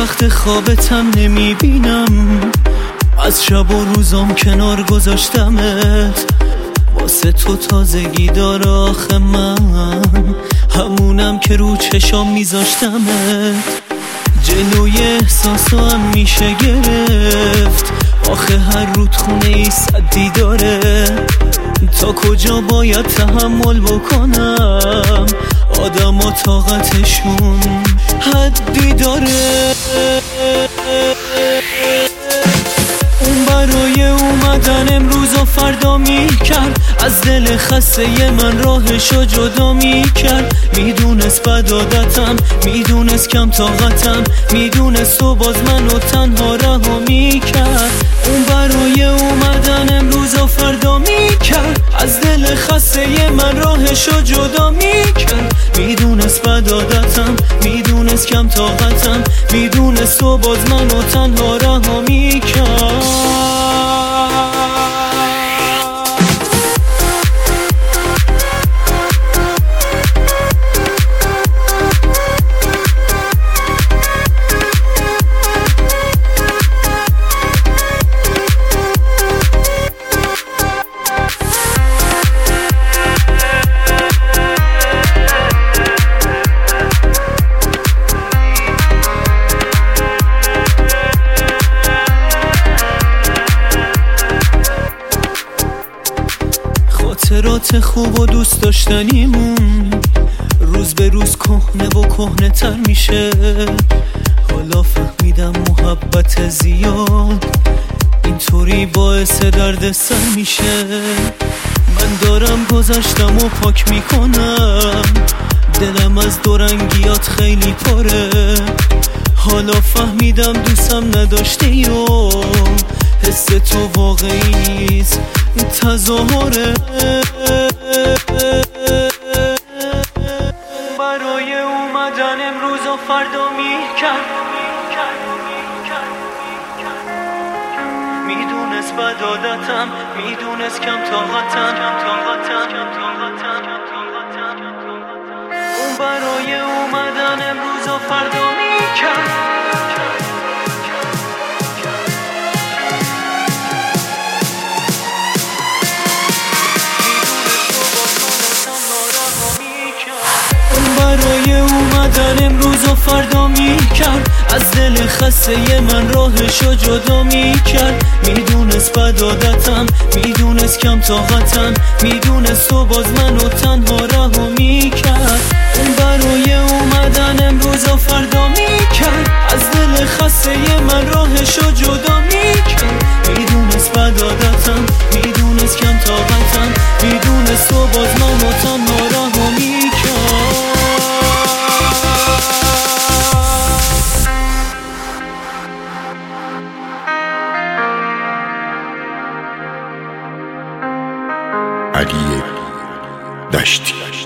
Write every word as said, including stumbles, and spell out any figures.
وقت خوابتم نمیبینم، از شب و روزام کنار گذاشتمت، واسه تو تازگی داره آخه من، همونم که رو چشام میذاشتمت. جلوی احساسام میشه گرفت، آخه هر رود خونه ای صدی داره، تا کجا باید تحمل بکنم، آدم ها طاقتشون حدی داره. اون برای اومدن امروز و فردا میکرد، از دل خسته من راهشو جدا میکرد. میدونست بد عادتم، میدونست کم طاقتم، میدونست و باز منو تنها رها میکرد. اون برای اومدن امروز و فردا میکرد، از دل خسته من راهشو جدا میکرد. میدونست بد عادتم، میدونست کم طاقتم، میدونست و باز منو تنها رها میکرد. خاطرات خوب و دوست داشتنیمون روز به روز کهنه و کهنه تر میشه. حالا فهمیدم محبت زیاد اینطوری باعث درد سر میشه. من دارم گذشتم و پاک میکنم، دلم از دورنگیات خیلی پره. حالا فهمیدم دوستم نداشتی و حس تو واقعیست تظاهره. برای اومدن امروز و فردا میکرد، میدونست بد عادتم، میدونست کم طاقتم. اون برای اومدن امروز و فردا میکرد. برای اومدن امروز و فردا میکرد، از دل خسته من راهشو جدا میکرد. میدونست بد عادتم، میدونست کم طاقتم، میدونست و باز منو تنها رها میکرد. اون برای اومدن امروز و فردا میکرد، از دل خسته من راهشو جدا میکرد. میدونست بد عادتم، میدونست کم طاقتم، میدونست و باز منو تنها رها میکرد. علی دشتی.